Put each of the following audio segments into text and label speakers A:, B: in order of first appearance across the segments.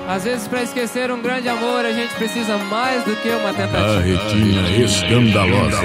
A: Às vezes pra esquecer um grande amor a gente precisa mais do que uma tentativa.
B: Carretinha escandalosa.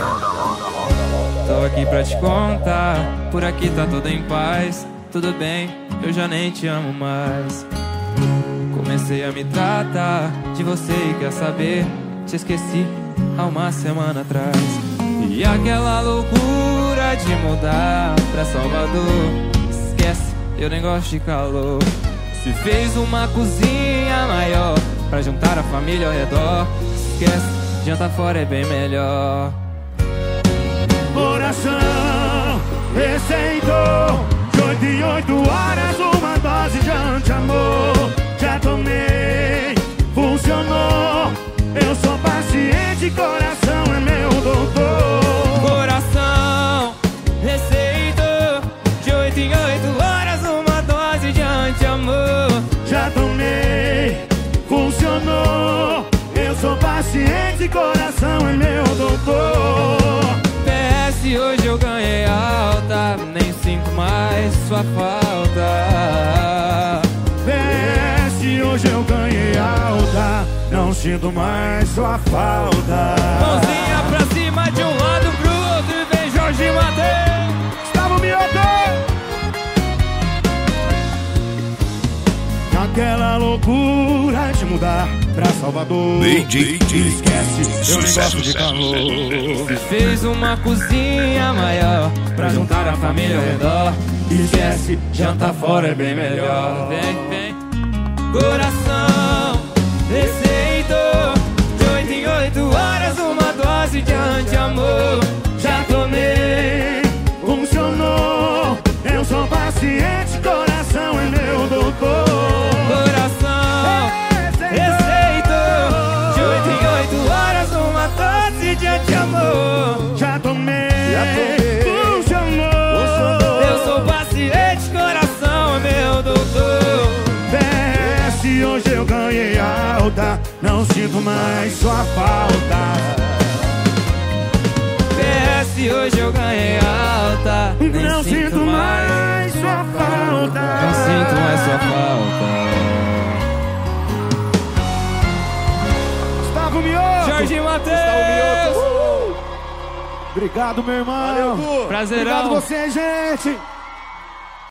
A: Tô aqui pra te contar, por aqui tá tudo em paz. Tudo bem, eu já nem te amo mais. Comecei a me tratar de você e quer saber, te esqueci há uma semana atrás. E aquela loucura de mudar pra Salvador, esquece, eu nem gosto de calor. Se fez uma cozinha maior pra juntar a família ao redor, esquece, janta fora é bem melhor.
C: Coração receitou de 8 em 8 horas uma dose de anti-amor. Já tomei, funcionou. Eu sou paciente, coração é meu doutor.
A: Coração receitou de 8 em 8 horas uma dose de anti-amor.
C: Já tomei, funcionou. Eu sou paciente, coração é meu doutor.
A: PS, hoje eu ganhei alta, nem sinto mais sua falta.
C: PS, hoje eu ganhei alta, não sinto mais sua falta.
A: Mãozinha pra cima de um lado pro outro e vem Jorge Mateus.
C: Gustavo Mioto! Naquela loucura de mudar pra Salvador, esquece, eu nem gosto de calor.
A: Fez uma cozinha maior pra juntar a família ao redor,
C: Esquece, janta fora é bem melhor.
A: Vem, vem. Coração receitou de 8 em 8 horas uma dose de anti-amor.
C: Já tomei, funcionou. Eu sou paciente, coração é meu doutor.
A: Coração receitou de 8 em 8 horas uma dose de anti-amor.
C: Já tomei, funcionou.
A: Eu sou paciente, coração é meu doutor.
C: PS, hoje eu ganhei alta, não sinto mais sua falta.
A: PS, hoje eu ganhei alta, nem
C: Não sinto mais sua falta.
A: Não sinto mais sua falta.
C: Gustavo Mioto.
A: Jorge Mateus.
C: Obrigado, meu irmão.
A: Prazerão.
C: Obrigado você, gente.